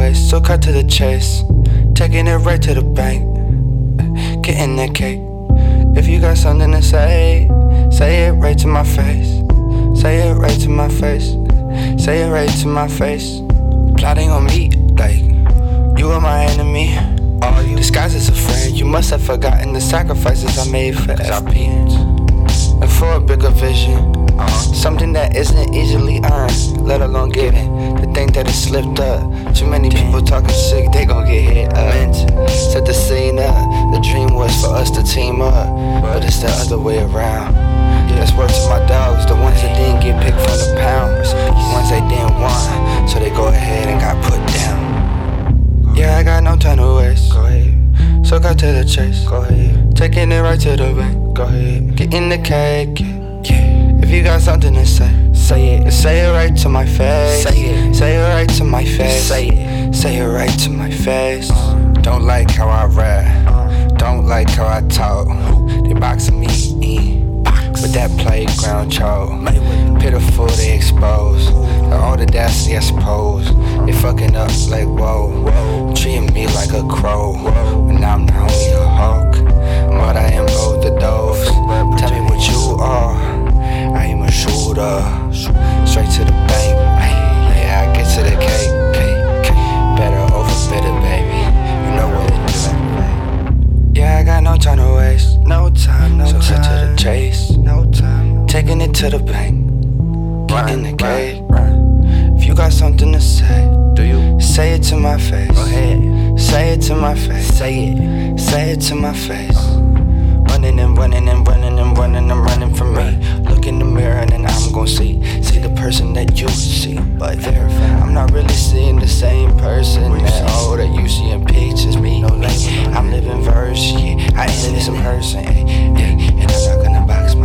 waist, so cut to the chase. Taking it right to the bank, getting that cake. If you got something to say it right to my face. Say it right to my face. Say it right to my face. Plotting on me like you are my enemy. Are you disguised as a friend? You must have forgotten the sacrifices I made for FPs and for a bigger vision. Something that isn't easily earned, let alone given. To think that it slipped up. Too many people talking sick, they gon' get hit up. Set the scene up. The dream was for us to team up, but it's the other way around. That's word to my dogs, the ones that didn't get picked from the pound, the ones they didn't want, so they go ahead and got put down. Yeah, I got no time to waste. Go ahead. So cut to the chase. Go ahead. Taking it right to the bank. Go ahead. Getting the cake. Yeah. If you got something to say it. Say it right to my face. Say it right to my face. Say it right to my face. Don't like how I rap. Don't like how I talk. They boxing me in with that playground chalk. Pitiful, they expose the audacity, I suppose. They fucking up like whoa, treating me like a crow. And I'm not only a hawk, but I am both of those. Tell me what you are. I am a shooter, straight to the bank. Yeah, I get to the cake. Better over bitter, baby. You know what it do. Yeah, I got no time to waste. No time. So cut to the chase. No time. Taking it to the bank. Getting the cake. If you got something to say, do you? Say it to my face. Go ahead. Say it to my face. Say it to my face. Running and running from me. Look in the mirror and then I'm gon' see the person that you see. But I'm not really seeing the same person that you see in pictures. Me, I'm living verse, yeah. I ain't living some person, yeah. And I'm not gonna box me.